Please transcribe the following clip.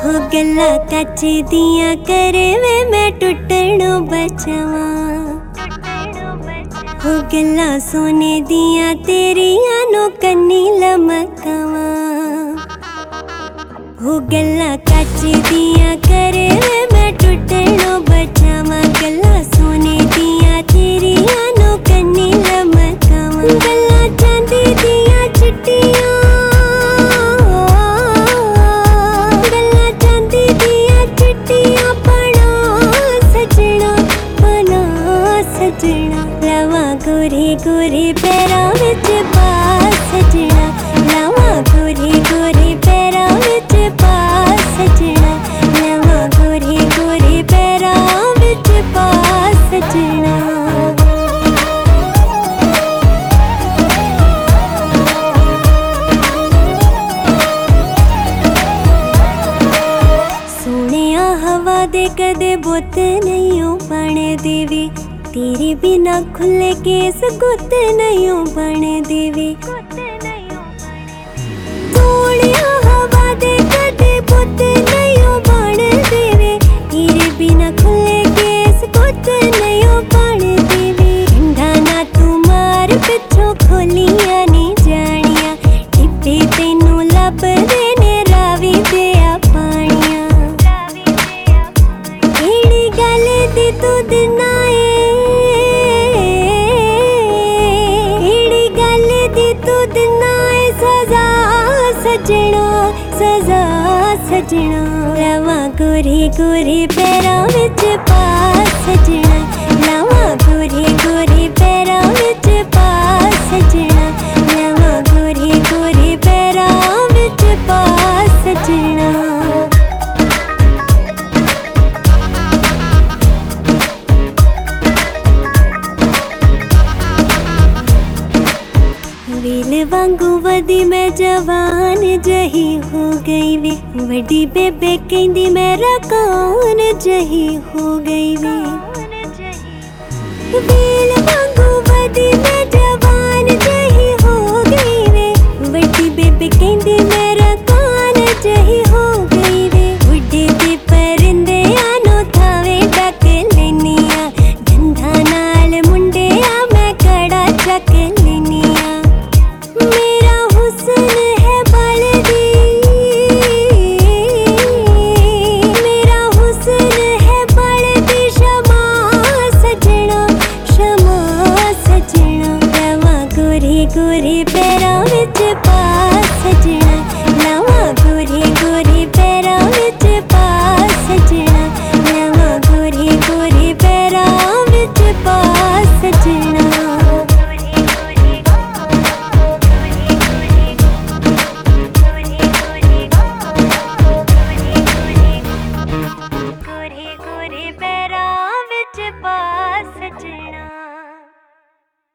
हो गल्ला कच दियां करे वे मैं टुटणों बचावां। हो गल्ला सोने दियां तेरियां नो कन्नी लमकावां। हो गल्ला कच दियां करे वे मैं टुटणों बचावां। गल्ला सोने दियां तेरियां नो कन्नी लमकावां। गल्ला चांदी दियां चिट्टियां गोरे गोरे पैरां विच पा सजना। लावां गोरे गोरे पैरां विच पा सजना। लावां गोरे गोरे पैरां विच पा सजना। सोहणिया हवा दे कदे बुत नहीं बण देवी। तेरे बिना खुले केस गुत नहीं बन देवे। सोहणिया हवा दे कदे बुत नहीं बन देवे। तेरे बिना खुले केस गुत नहीं बन देवे। ठंडा ना तू मार पिछों खोलियां नहीं जानियां। टिप्पे तेनू लभदे ने रावी दिया पानियां। केड़ी गल दी तू दिना सजा सजना। लावां गोरे गोरे पैरां विच पा सजना। लावां गोरे गोरे पैरां विच पा सजना। लावां गोरे गोरे पैरां विच पा सजना। वेल वांगू वदी मैं जवान जही हो गई वे। वड्डी बेबे कहंदी मेरा कौन जही हो गई वे। वेल वांगू वदी मैं जवान जही हो गई वे। वड्डी बेबे कहंदी मेरा कौन जही हो गई वे। उड्डे दे परिंदे आनो थावे डक लेनिया। गंधा नाल मुंडे आ मैं कड़ा चक लेनिया। मेरा हुस्न है बलदी। मेरा हुस्न है बलदी। शमा सजना शमा सजना। लावां गोरे गोरे पैरां विच पा सजना।